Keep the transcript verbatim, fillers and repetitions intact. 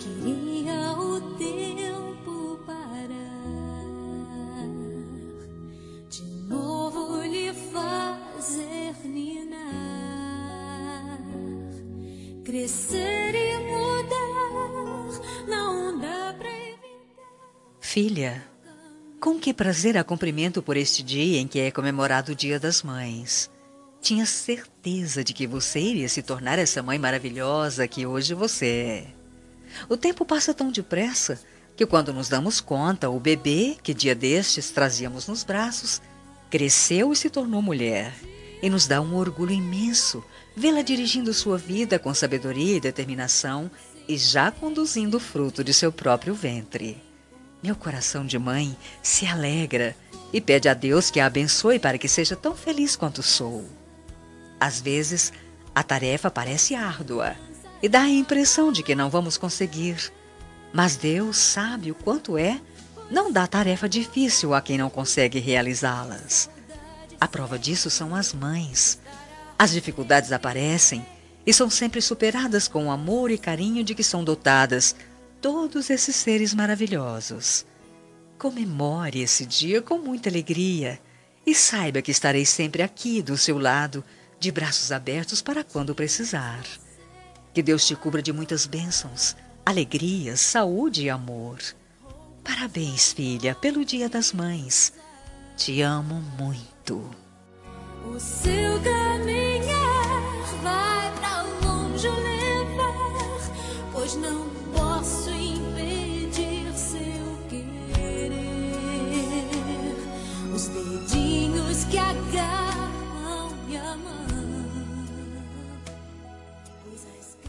queria o tempo parar, de novo lhe fazer ninar, crescer e mudar, não dá pra evitar. Filha, com que prazer a cumprimento por este dia em que é comemorado o Dia das Mães. Tinha certeza de que você iria se tornar essa mãe maravilhosa que hoje você é. O tempo passa tão depressa que quando nos damos conta, o bebê que dia destes trazíamos nos braços, cresceu e se tornou mulher. E nos dá um orgulho imenso vê-la dirigindo sua vida com sabedoria e determinação e já conduzindo o fruto de seu próprio ventre. Meu coração de mãe se alegra e pede a Deus que a abençoe para que seja tão feliz quanto sou. Às vezes, a tarefa parece árdua e dá a impressão de que não vamos conseguir. Mas Deus sabe o quanto é, não dá tarefa difícil a quem não consegue realizá-las. A prova disso são as mães. As dificuldades aparecem e são sempre superadas com o amor e carinho de que são dotadas todos esses seres maravilhosos. Comemore esse dia com muita alegria e saiba que estarei sempre aqui do seu lado, de braços abertos para quando precisar. Que Deus te cubra de muitas bênçãos, alegrias, saúde e amor. Parabéns, filha, pelo Dia das Mães. Te amo muito. O seu caminhar vai pra longe levar, pois não posso impedir seu querer. Os dedinhos que agarram minha mão, pois a